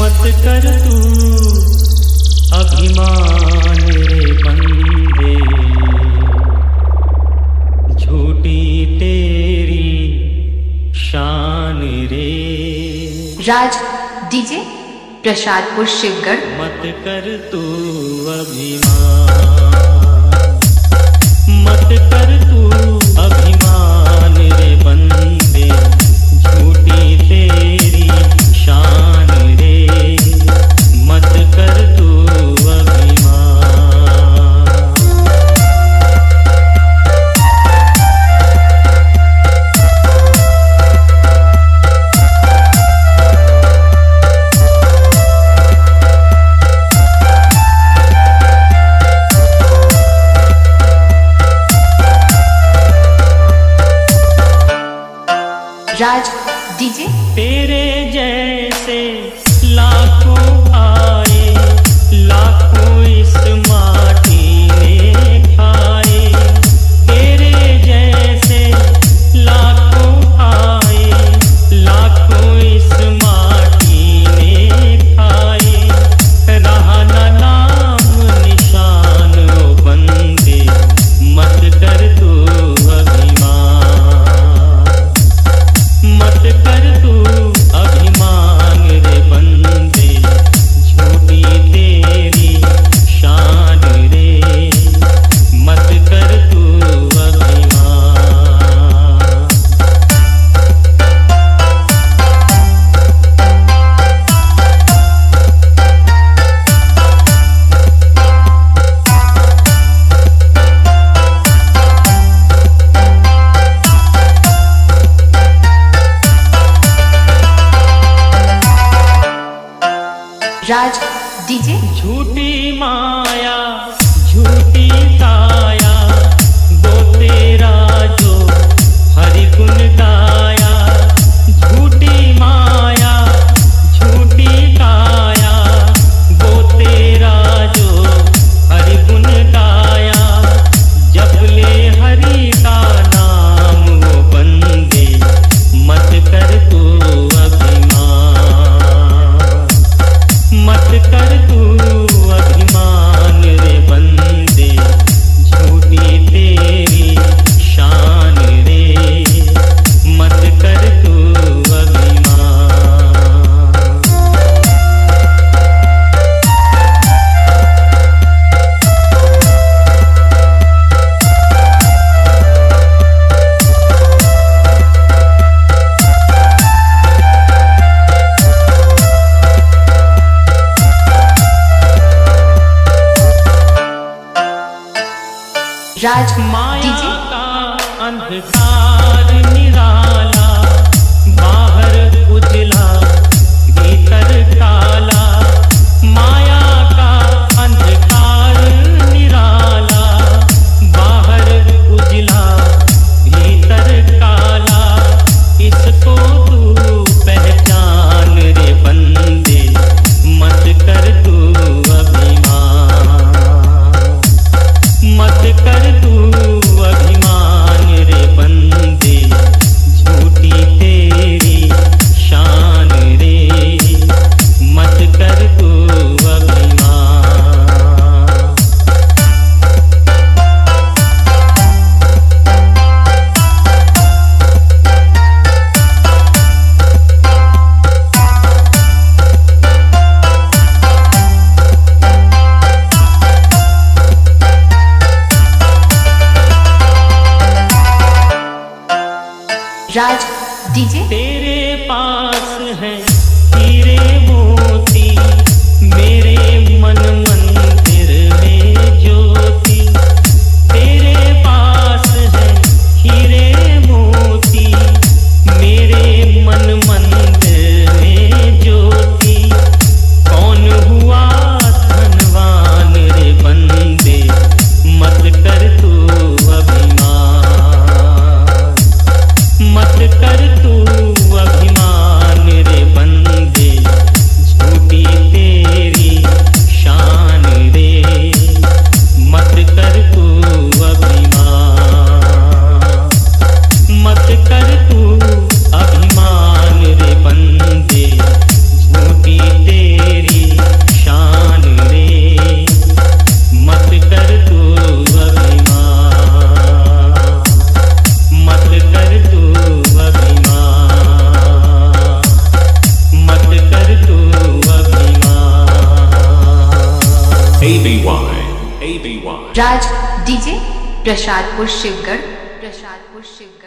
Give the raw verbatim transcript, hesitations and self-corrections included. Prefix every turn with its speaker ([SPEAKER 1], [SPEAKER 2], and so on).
[SPEAKER 1] मत कर तू अभिमान रे बंदे, झूठी तेरी शान रे।
[SPEAKER 2] राज डीजे प्रसादपुर शिवगढ़।
[SPEAKER 1] मत कर तू अभिमान, मत कर तू अभिमान रे बंदे, झूठी तेरी शान रे। मत कर तू अभिमान।
[SPEAKER 2] राज डीजे।
[SPEAKER 1] तेरे जैसे लाखों आए, लाखों इस माटी ने खाए। तेरे जैसे लाखों आए, लाखों इस माटी ने खाए। रहा ना नाम निशान ओ बंदे, मत कर तू अभिमान, मत कर तू अभिमान रे बंदे, झूठी तेरी शान रे। मत कर तू अभिमान।
[SPEAKER 2] राज डीजे।
[SPEAKER 1] झूठी माया झूठी काया, दो तेरा जो हरि गुण गाया। झूठी माया झूठी काया, दो तेरा जो हरि गुण गाया। जप ले हरि का नाम वो बंदे, मत कर तू अभिमान, मत कर तू अभिमान रे बंदे, झूठी तेरी शान रे। मत कर तू अभिमान।
[SPEAKER 2] राज
[SPEAKER 1] माया का अंधकार निराला, बाहर उजला भीतर काला। माया का अंधकार निराला, बाहर उजला भीतर काला। इसको तू पहचान रे बंदे, मत कर तू अभिमान, मत कर तू अभिमान रे बंदे, झूठी तेरी शान रे। मत कर तू अभिमान।
[SPEAKER 2] राज डीजे।
[SPEAKER 1] तेरे पास है हीरे मोती, मेरे मन मंदिर में ज्योति। तेरे पास है हीरे मोती, मेरे मन मंदिर में ज्योति। कौन हुआ धनवान रे बंदे, मत कर तू अभिमान, मत कर तू अभिमान रे बंदे,
[SPEAKER 3] A B Y A B Y
[SPEAKER 2] Raj DJ Prasadpur Shivgarh Prasadpur Shivgarh